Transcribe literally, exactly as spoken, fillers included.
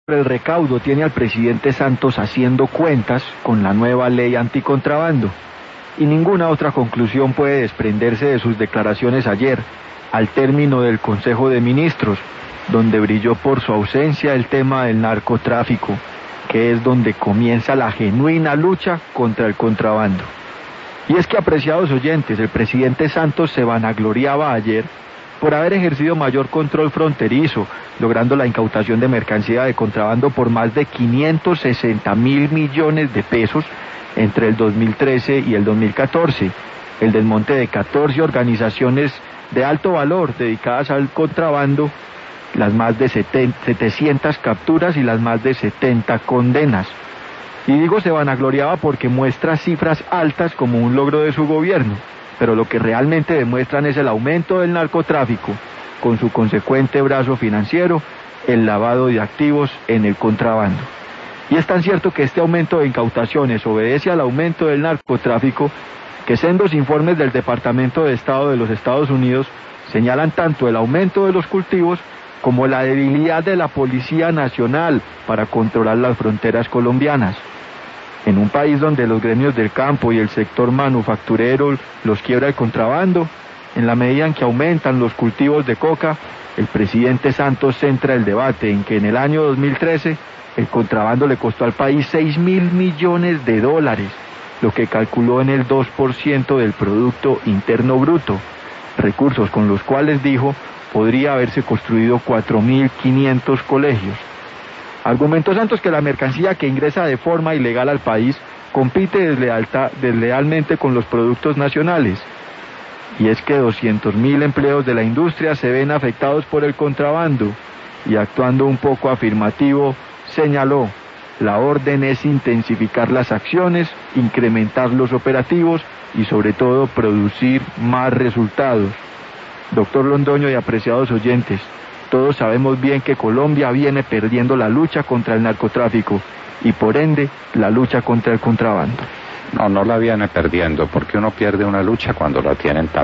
El recaudo tiene al presidente Santos haciendo cuentas con la nueva ley anticontrabando, y ninguna otra conclusión puede desprenderse de sus declaraciones ayer, al término del Consejo de Ministros, donde brilló por su ausencia el tema del narcotráfico, que es donde comienza la genuina lucha contra el contrabando. Y es que, apreciados oyentes, el presidente Santos se vanagloriaba ayer por haber ejercido mayor control fronterizo, logrando la incautación de mercancía de contrabando por más de quinientos sesenta mil millones de pesos entre el dos mil trece y el dos mil catorce, el desmonte de catorce organizaciones de alto valor dedicadas al contrabando, las más de setecientas capturas y las más de setenta condenas. Y digo se vanagloriaba porque muestra cifras altas como un logro de su gobierno, pero lo que realmente demuestran es el aumento del narcotráfico, con su consecuente brazo financiero, el lavado de activos en el contrabando. Y es tan cierto que este aumento de incautaciones obedece al aumento del narcotráfico, que sendos informes del Departamento de Estado de los Estados Unidos señalan tanto el aumento de los cultivos como la debilidad de la Policía Nacional para controlar las fronteras colombianas. En un país donde los gremios del campo y el sector manufacturero los quiebra el contrabando, en la medida en que aumentan los cultivos de coca, el presidente Santos centra el debate en que en el año dos mil trece el contrabando le costó al país seis mil millones de dólares, lo que calculó en el dos por ciento del Producto Interno Bruto, recursos con los cuales, dijo, podría haberse construido cuatro mil quinientos colegios. Argumentó Santos que la mercancía que ingresa de forma ilegal al país compite deslealta, deslealmente con los productos nacionales. Y es que doscientos mil empleos de la industria se ven afectados por el contrabando. Y actuando un poco afirmativo, señaló, la orden es intensificar las acciones, incrementar los operativos y sobre todo producir más resultados. Doctor Londoño y apreciados oyentes, todos sabemos bien que Colombia viene perdiendo la lucha contra el narcotráfico y por ende la lucha contra el contrabando. No, no la viene perdiendo, porque uno pierde una lucha cuando la tienen tan